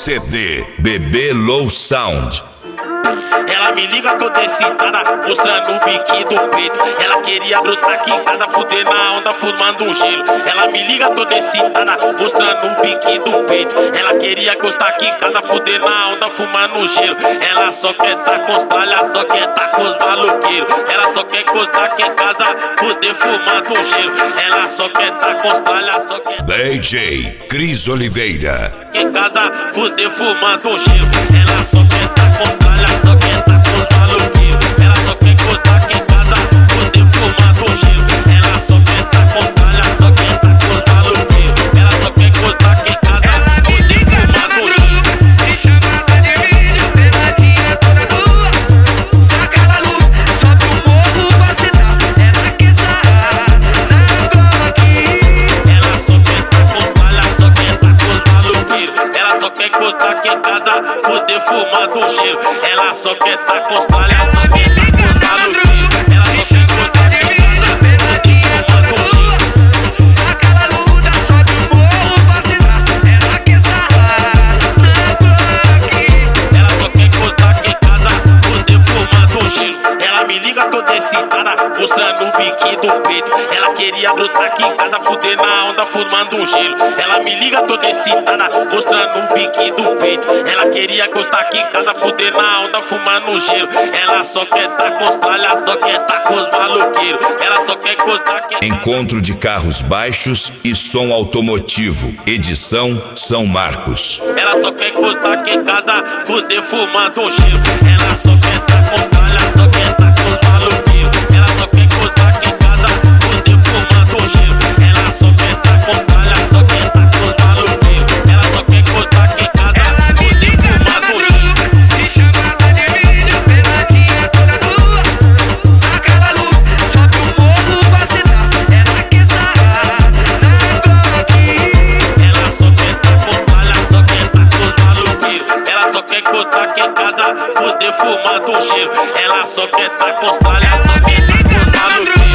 CD Bebê Low Sound. Ela me liga toda excitada, mostrando o biquinho do peito. Ela queria brotar aqui em casa, fuder na onda, fumando um gelo. Ela me liga toda excitada, mostrando o biquinho do peito. Ela queria encostar aqui em casa, fuder na onda, fumando um gelo. Ela só quer tá com os tralha, só quer tá com os maloqueiros. Ela só quer encostar aqui em casa, fuder fumando um gelo. Ela só quer tá com os tralha, só quer DJ Cris Oliveira. em casa, fuder fumando um gelo. Ela só quer tá com os tralha, só quer tá com os maloqueiros. Ela só quer encostar aqui em casa, fuder fumando um gelo. Ela só quer tá com os tralha, só quer tá com os maloqueiros. Ela só quer encostar aqui em casa, fuder fumando um gelo. Me chamava de vídeo, peladinha toda nua. Saca na luz, sobe o fogo pra se dar. Ela quer sarrar na Glock. Ela só quer tá com os tralha, só quer tá com os maloqueiros. Ela só quer encostar aqui em casa, fuder fumando um gelo. Ela só quer tá com os tralha, só quer tá com os maloqueiros. Ela só quer encostar aqui em casa, fuder fumando um gelo. Saca na luta, sobe o fogo pra se dar. Ela quer sarrar na Glock. Ela só quer encostar aqui em casa, fuder fumando um gelo. Ela me liga toda excitada, mostrando o biquinho do peito. Ela queria brotar aqui em casa, fuder na onda, fumando um gelo. Ela me liga toda excitada, mostrando o biquinho do peito. Ela queria encostar aqui em casa, fuder na onda, fumando um gelo. Ela só quer tá com os tralha, só quer tá com os maloqueiros. Ela só quer encostar aqui em casa. Encontro de carros baixos e som automotivo. Edição São Marcos. Ela só quer encostar aqui em casa, fuder fumando um gelo. Ela só quer tá com os tralha, só quer tá com os maloqueiros. Ela só quer encostar aqui em casa, fuder fumando um gelo. Ela só quer tá com os tralha, só quer tá com os maloqueiros. Ela só quer encostar aqui em casa, fuder fumando um gelo. Me chamava de vídeo, peladinha toda nua. Saca na luz, sobe o fogo pra se dar. Ela quer sarrar na Glock. Ela só quer tá com os tralha, só quer tá com os maloqueiros. Ela só quer encostar aqui em casa, fuder fumando um gelo. Ela só quer tá com os tralha, só quer tá com os maloqueiros.